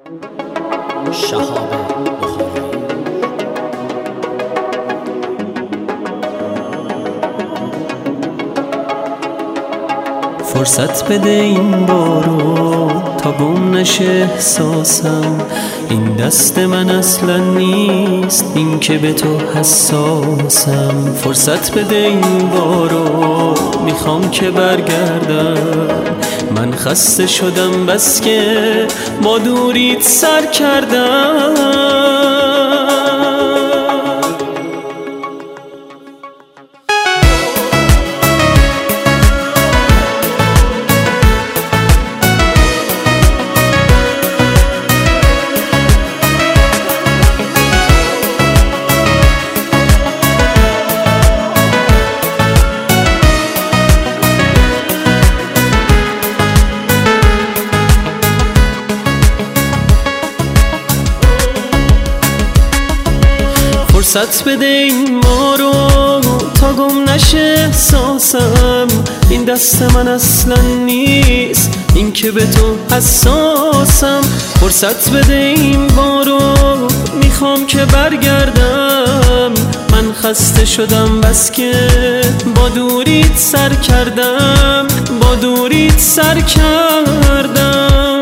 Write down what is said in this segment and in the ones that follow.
شهاب بخاری. فرصت بده این بارو تا گم نشه احساسم، این دست من اصلا نیست، این که به تو حساسم. فرصت بده این بارو میخوام که برگردم، من خسته شدم بس که با دوریت سر کردم. فرصت بده این بارو تا گم نشه احساسم، این دست من اصلا نیست، این که به تو حساسم. فرصت بده این بارو میخوام که برگردم، من خسته شدم بس که با دوریت سر کردم، با دوریت سر کردم.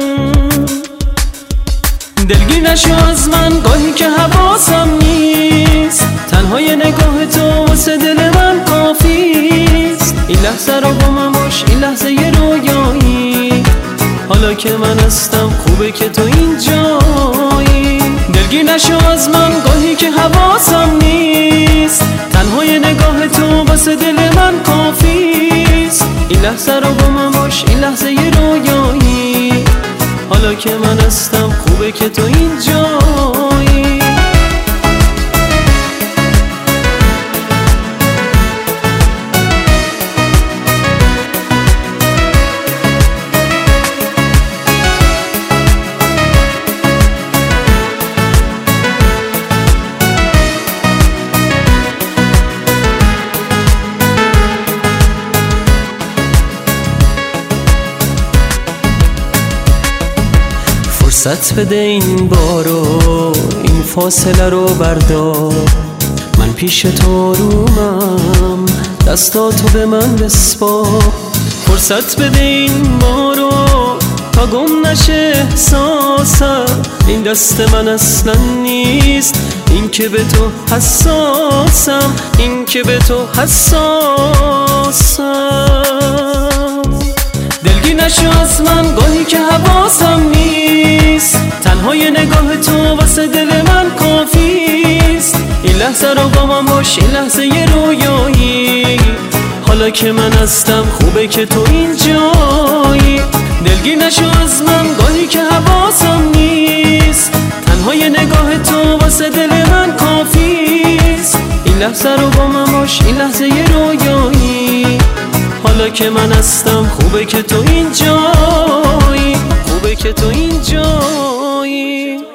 دلگیر نشو از من گاهی که حواسم نیست، تنهای نگاه تو واسه دل من کافیست. این لحظه رو با من باش، این لحظه یه رویایی، حالا که من هستم خوبه که تو اینجایی. دلگیر نشو از من گاهی که حواسم نیست، تنهای نگاه تو واسه دل من کافیست. این لحظه رو با من باش، این لحظه یه رویایی، حالا که من هستم خوبه که تو اینجایی. فرصت بده این بارو این فاصله رو بردار، من پیش تو رومم، دستاتو به من بسپار. فرصت بده این بارو تا گم نشه احساسم، این دست من اصلا نیست، این که به تو حساسم، این که به تو حساسم. دلگیر نشو از من گاهی که حواسم نیست، تنهای نگاه تو واسه دل من کافیست. این لحظه رو با من باش، این لحظه یه رویایی، حالا که من هستم خوبه که تو اینجایی. دلگیر نشو از من گاهی که حواسم نیست، تنهای نگاه تو واسه دل من کافیست. این لحظه رو با من باش، این لحظه یه رویایی، حالا که من هستم خوبه که تو اینجایی، خوبه که تو اینجایی.